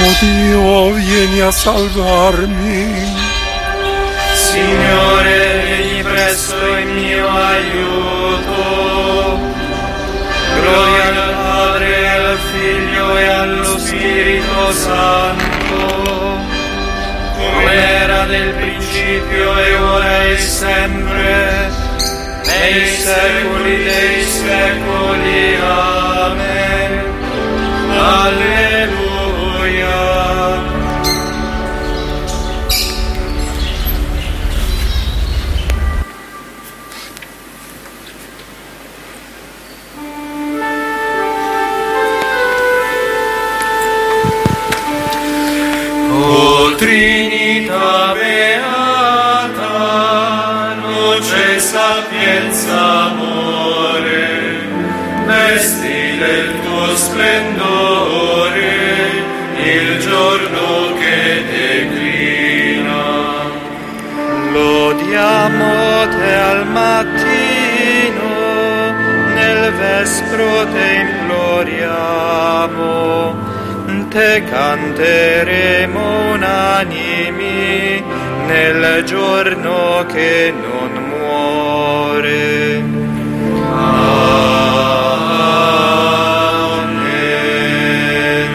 Oh Dio, vieni a salvarmi. Signore, vieni presto in mio aiuto. Gloria al Padre, al Figlio e allo Spirito Santo, come era nel principio e ora e sempre, nei secoli dei secoli. Amen. Alleluia. O Trinità beata, luce, sapienza, amore, vesti del tuo splendore il giorno che declina. Lodiamo te al mattino, nel vespro te imploriamo. Te canteremo unanimi nel giorno che non muore. Amen.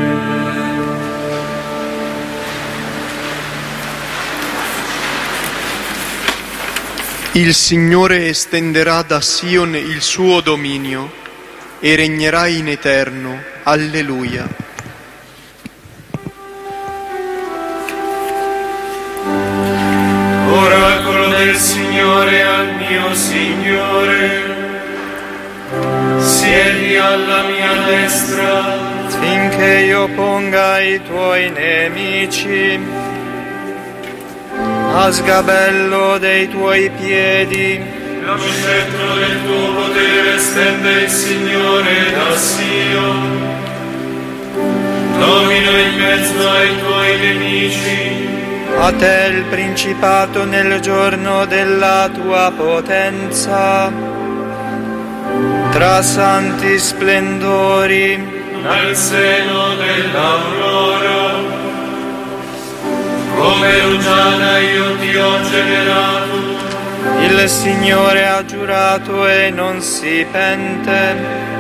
Il Signore estenderà da Sion il suo dominio e regnerà in eterno. Alleluia. Oracolo del Signore al mio Signore, siedi alla mia destra, finché io ponga i tuoi nemici a sgabello dei tuoi piedi. Lo scettro del tuo potere stende il Signore da Sion, domino in mezzo ai tuoi nemici. A te il principato nel giorno della tua potenza, tra santi splendori, dal seno dell'aurora, come rugiada io ti ho generato. Il Signore ha giurato e non si pente,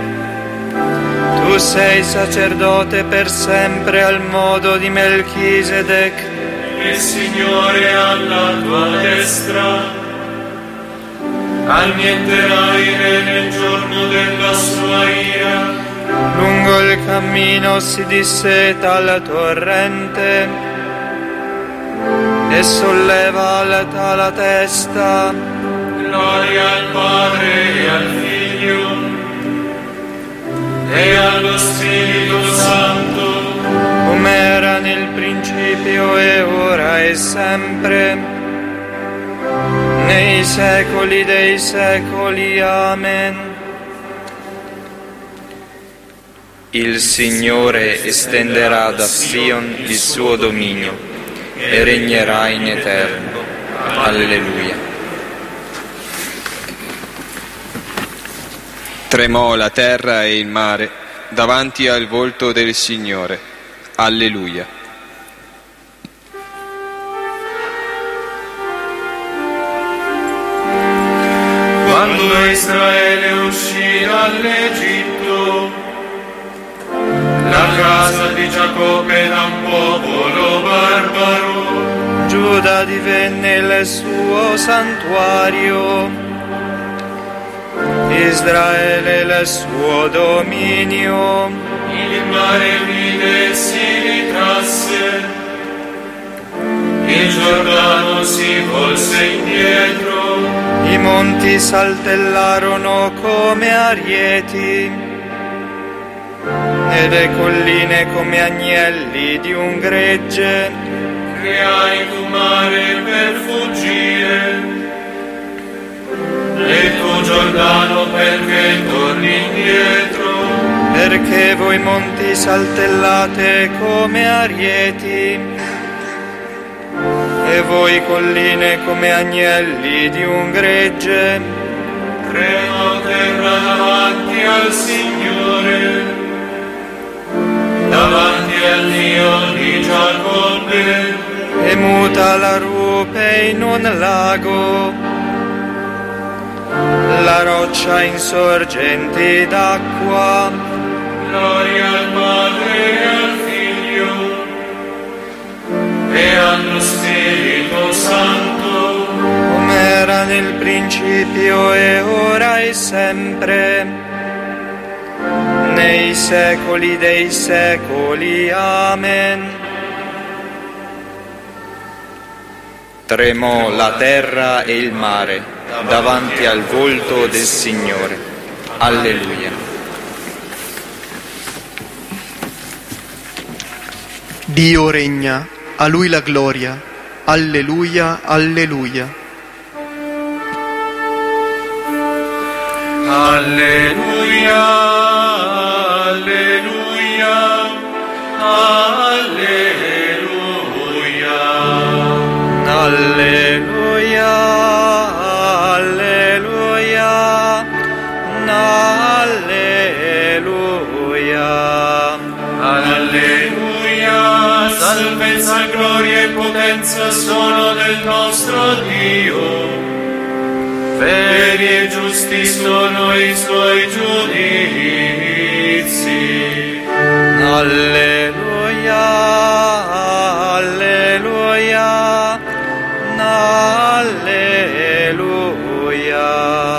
tu sei sacerdote per sempre al modo di Melchisedec. Il Signore alla tua destra, annienterai nel giorno della sua ira. Lungo il cammino si disseta il torrente e solleva alta la testa. Gloria al Padre e al Figlio e allo Spirito Santo, come era nel principio e ora e sempre, nei secoli dei secoli. Amen. Il Signore estenderà da Sion il suo dominio e regnerà in eterno. Alleluia. Tremò la terra e il mare davanti al volto del Signore. Alleluia. Quando Israele uscì dall'Egitto, la casa di Giacobbe era un popolo barbaro, Giuda divenne il suo santuario, Israele il suo dominio. Il mare vide e si ritrasse, il Giordano si volse indietro, i monti saltellarono come arieti e le colline come agnelli di un gregge. Creai tu mare per fuggire e tu Giordano perché torni indietro, perché voi monti saltellate come arieti e voi colline come agnelli di un gregge. Tremò terra davanti al Signore, davanti al Dio dalla rupe in un lago, la roccia insorgente d'acqua. Gloria al Padre e al Figlio e allo Spirito Santo, come era nel principio e ora e sempre, nei secoli dei secoli. Amen. Tremò la terra e il mare davanti al volto del Signore. Alleluia. Dio regna, a Lui la gloria. Alleluia, alleluia. alleluia, alleluia, alleluia. Alleluia, alleluia, alleluia. Alleluia, salvezza, gloria e potenza sono del nostro Dio. Veri e giusti sono i suoi giudizi. Alleluia, alleluia, alleluia.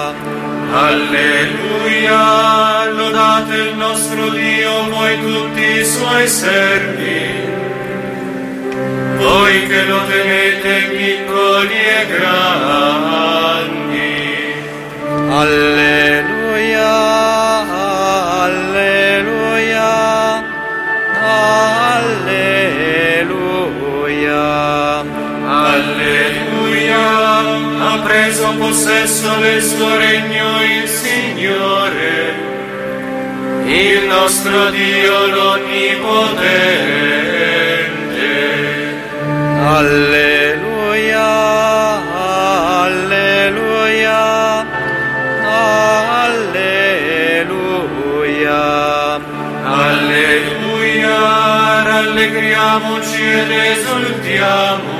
Alleluia, lodate il nostro Dio, voi tutti i suoi servi, voi che lo temete piccoli e grandi. Alleluia, alleluia, alleluia. Alleluia, ha preso possesso del suo regno il Signore, il nostro Dio l'Onnipotente. Alleluia, alleluia, alleluia. Alleluia, rallegriamoci ed esultiamo,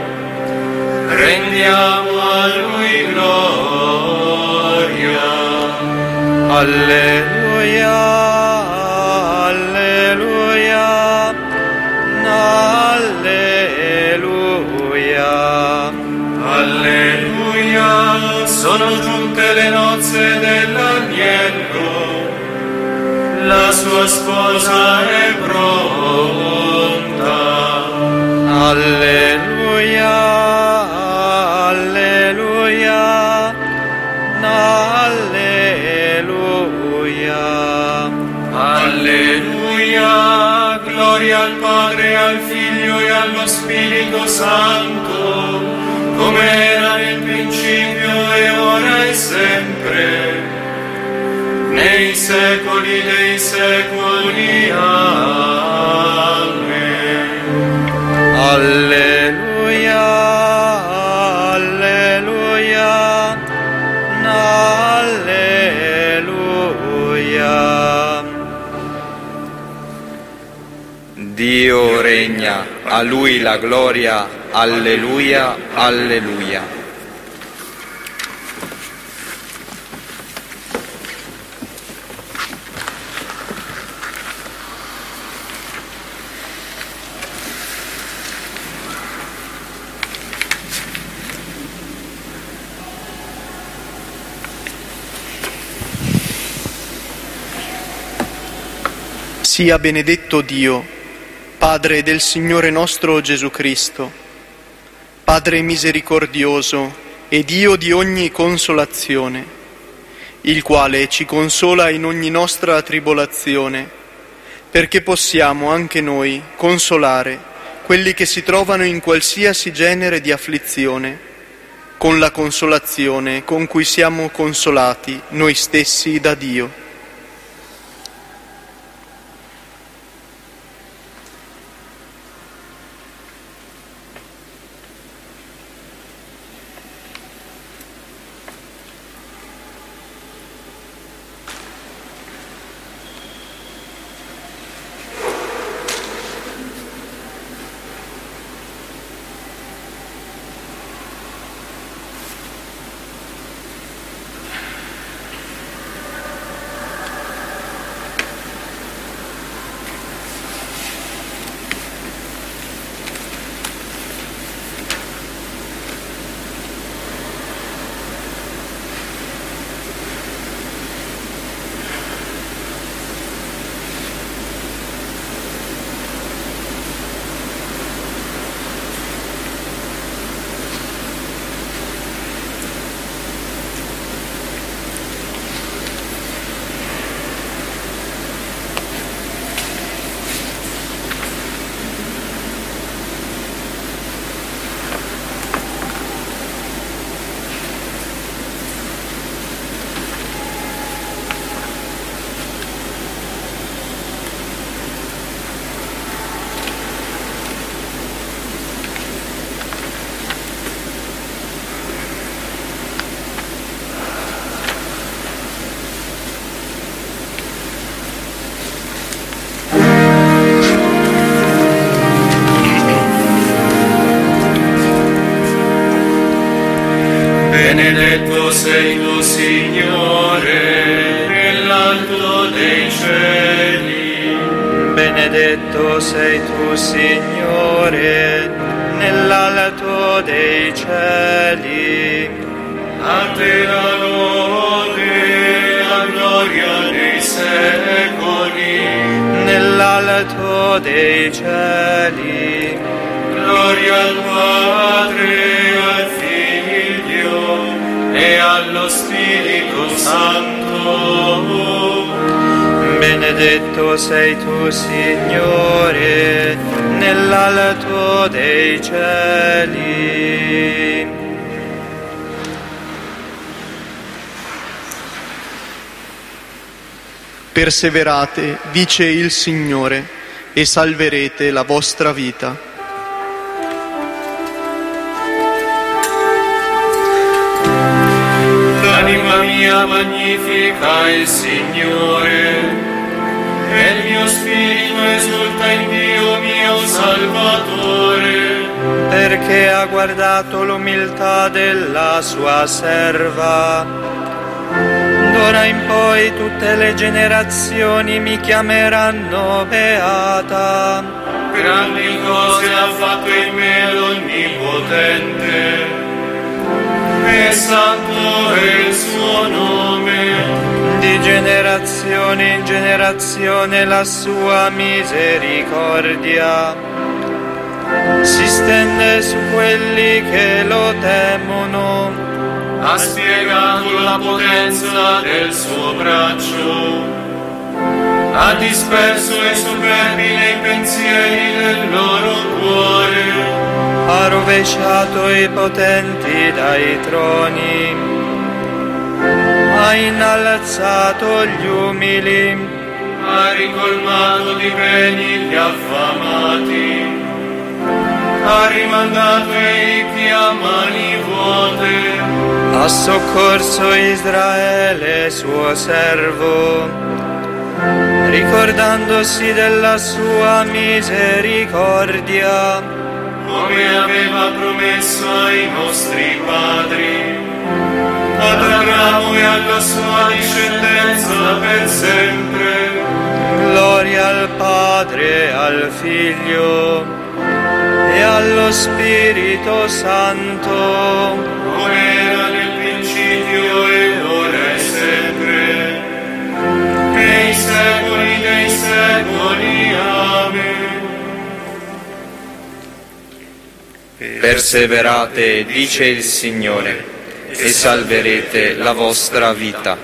rendiamo a Lui gloria. Alleluia, alleluia, alleluia. Alleluia, sono giunte le nozze dell'agnello, la sua sposa è pronta. Alleluia, alleluia, alleluia. Alleluia, gloria al Padre, al Figlio e allo Spirito Santo, come era nel principio e ora e sempre, nei secoli dei secoli. Amen. Alleluia, alleluia, alleluia. Dio regna, a Lui la gloria. Alleluia, alleluia. Sia benedetto Dio, Padre del Signore nostro Gesù Cristo, Padre misericordioso e Dio di ogni consolazione, il quale ci consola in ogni nostra tribolazione, perché possiamo anche noi consolare quelli che si trovano in qualsiasi genere di afflizione, con la consolazione con cui siamo consolati noi stessi da Dio. nei cieli. Benedetto sei tu, Signore, nell'alto dei cieli. A te la lode, la gloria dei secoli. Nell'alto dei cieli. Gloria al Padre, al Figlio e allo Spirito Santo. Benedetto sei tu, Signore, nell'alto dei cieli. Perseverate, dice il Signore, e salverete la vostra vita. L'anima mia magnifica il Signore, e il mio spirito esulta in Dio mio Salvatore, Perché ha guardato l'umiltà della sua serva. D'ora in poi tutte le generazioni mi chiameranno beata. grandi cose ha fatto in me l'Onnipotente, e santo è il suo nome. Di generazione in generazione la sua misericordia si stende su quelli che lo temono. Ha spiegato la potenza del suo braccio, ha disperso i superbi nei pensieri del loro cuore, Ha rovesciato i potenti dai troni, ha innalzato gli umili, ha ricolmato di beni gli affamati, ha rimandato i ricchi a mani vuote. ha soccorso Israele suo servo, ricordandosi della sua misericordia, Come aveva promesso ai nostri padri, ad Abramo e alla sua discendenza per sempre. Gloria al Padre, al Figlio e allo Spirito Santo, Come era nel principio e ora e sempre, nei secoli dei secoli. Amen. Perseverate, dice il Signore, e salverete la vostra vita.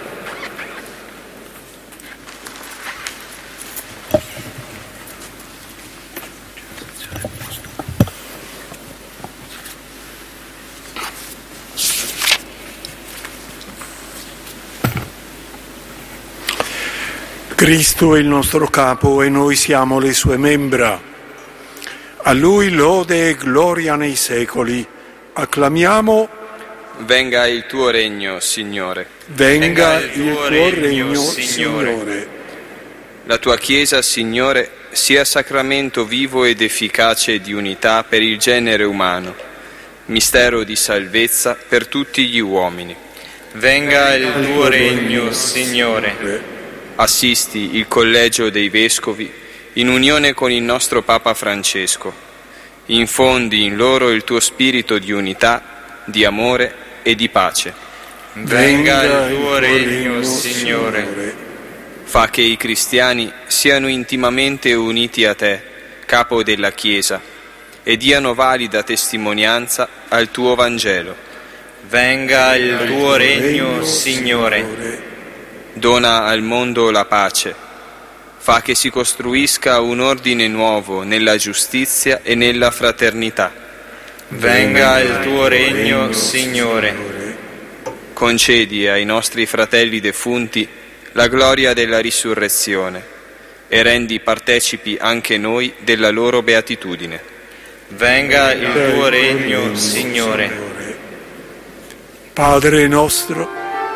Cristo è il nostro capo e noi siamo le sue membra. A Lui lode e gloria nei secoli. Acclamiamo: Venga il tuo regno, Signore. venga il tuo regno, Signore. La tua Chiesa, Signore, sia sacramento vivo ed efficace di unità per il genere umano, mistero di salvezza per tutti gli uomini. Venga il tuo regno, Signore. Assisti il collegio dei Vescovi in unione con il nostro Papa Francesco. Infondi in loro il tuo spirito di unità, di amore e di pace. Venga il tuo regno, Signore. Fa che i cristiani siano intimamente uniti a te, capo della Chiesa, e diano valida testimonianza al tuo Vangelo. Venga il tuo regno, Signore. Dona al mondo la pace. Fa che si costruisca un ordine nuovo nella giustizia e nella fraternità. Venga il tuo regno, Signore. Concedi ai nostri fratelli defunti la gloria della risurrezione e rendi partecipi anche noi della loro beatitudine. Venga il tuo regno, Signore. Padre nostro,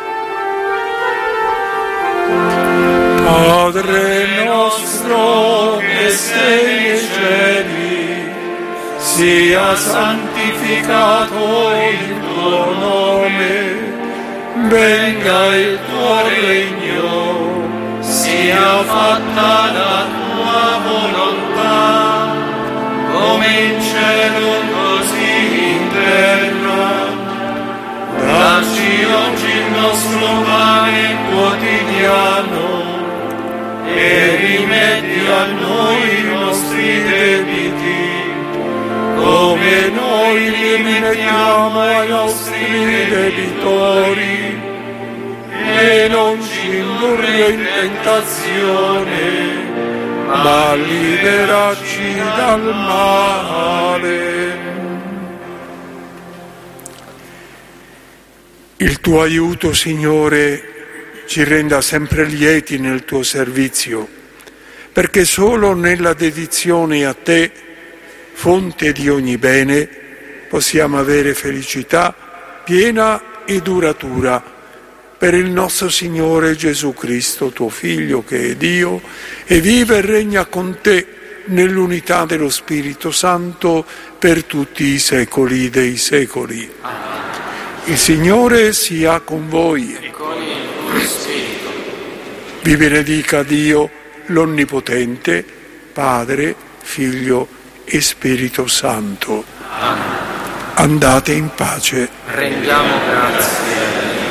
Padre nostro che sei nei cieli, sia santificato il tuo nome, venga il tuo regno, sia sia fatta la tua volontà, come in cielo così in terra. Dacci oggi il nostro pane quotidiano e rimetti a noi i nostri debiti, come noi li rimettiamo ai nostri debitori, e non ci indurre in tentazione, ma liberarci dal male. Il tuo aiuto, Signore, ci renda sempre lieti nel tuo servizio, perché solo nella dedizione a te, fonte di ogni bene, possiamo avere felicità piena e duratura. Per il nostro Signore Gesù Cristo, tuo Figlio, che è Dio, e vive e regna con te nell'unità dello Spirito Santo per tutti i secoli dei secoli. Il Signore sia con voi. E con il tuo spirito. Vi benedica Dio, l'Onnipotente, Padre, Figlio e Spirito Santo. Amen. Andate in pace. Rendiamo grazie.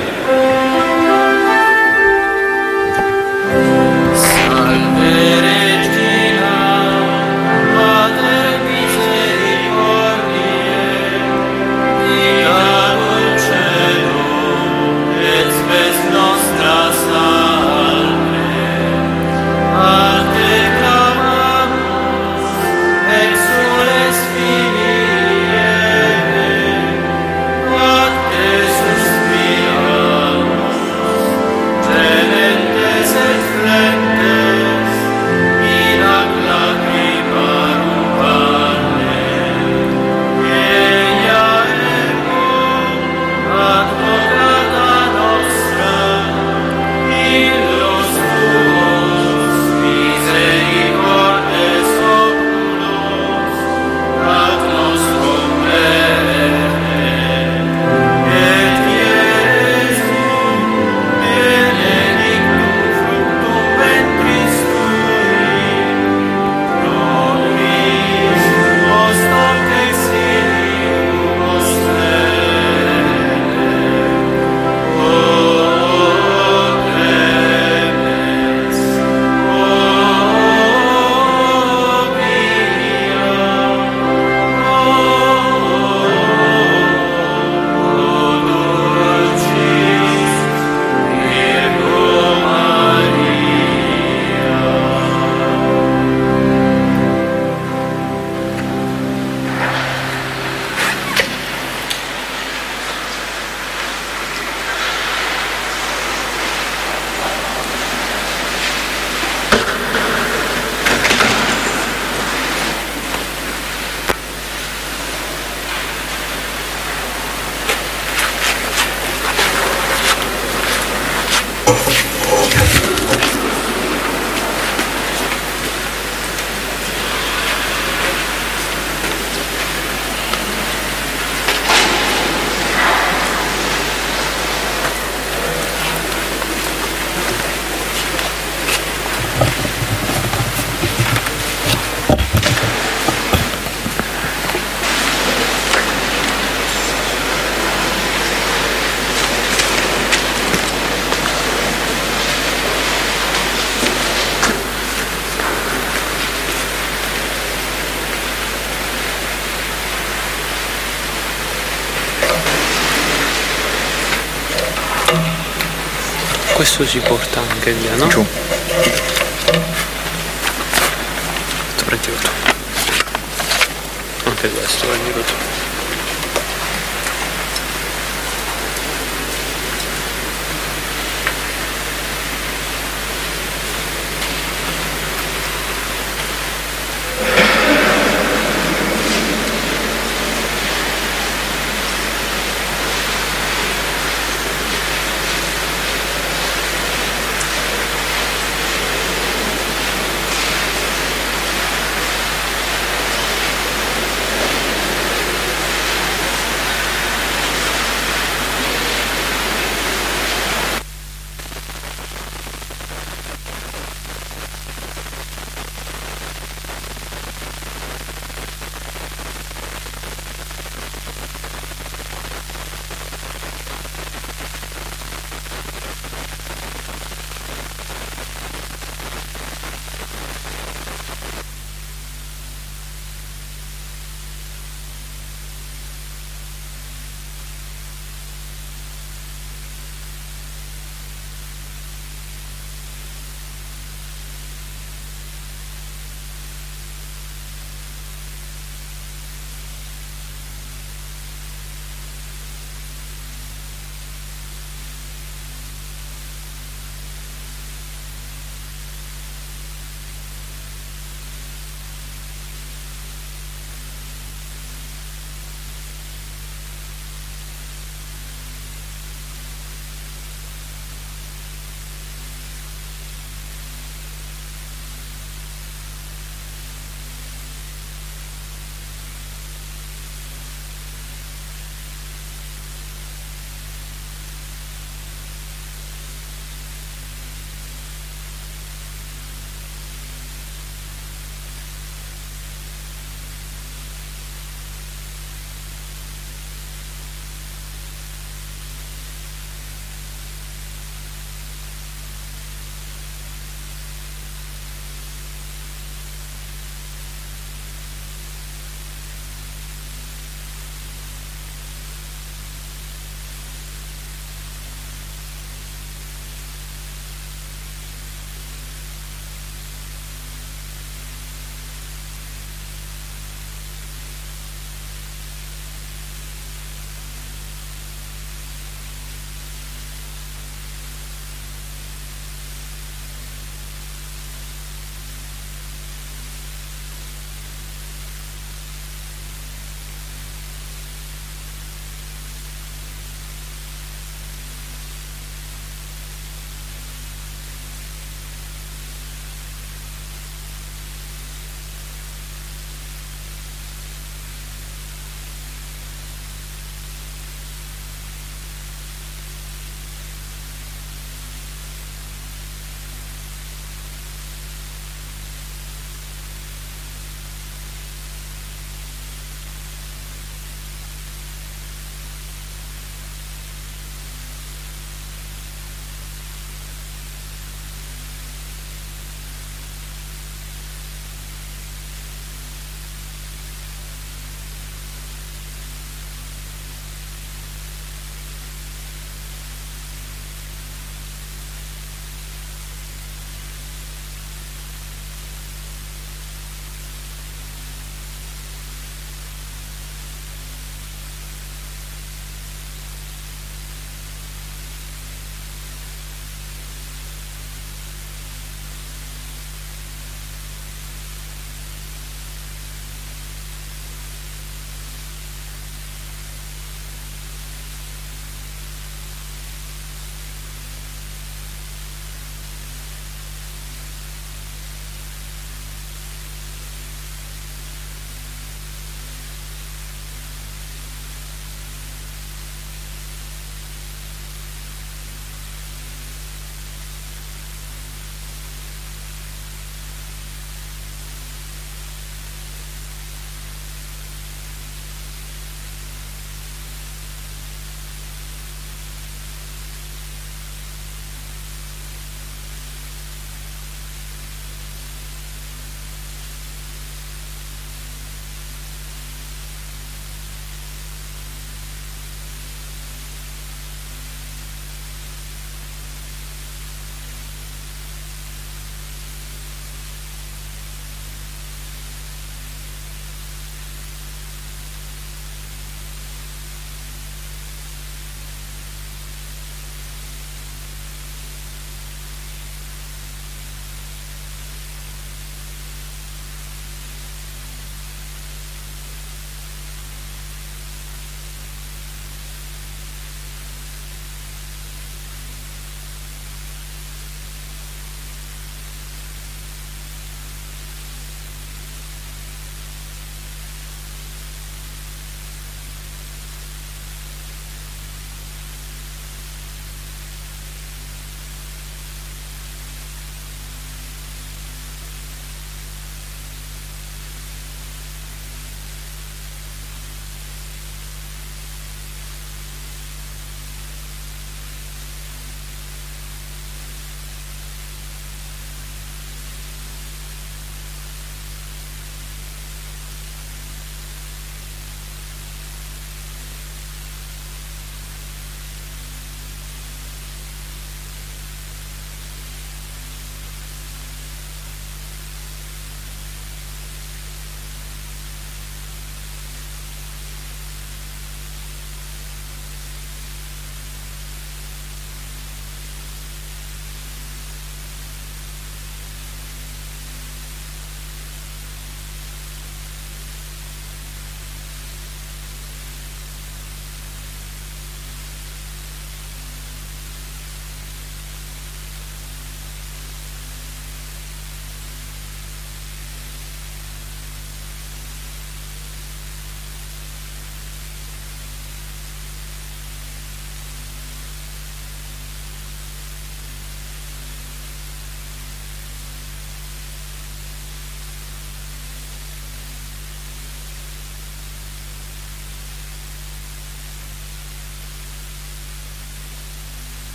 Salve Regina, Mater misericordiae, Vita dulcedo, et spes nostra salve. A te clamamus, exules filii Eve, a te suspiramus, gementes et flentes, in ac lacrimarum valle. Eia ergo, advocata nostra, illos tuos, misericordes oculos, ad nos converte. Et Iesum, benedictum fructum ventris tui, nobis post hoc exilium nostre. O clemens, o via, o dulcis Virgo Maria. Questo si porta anche via, no? Giù. Prendilo tu. Anche questo prendilo tu.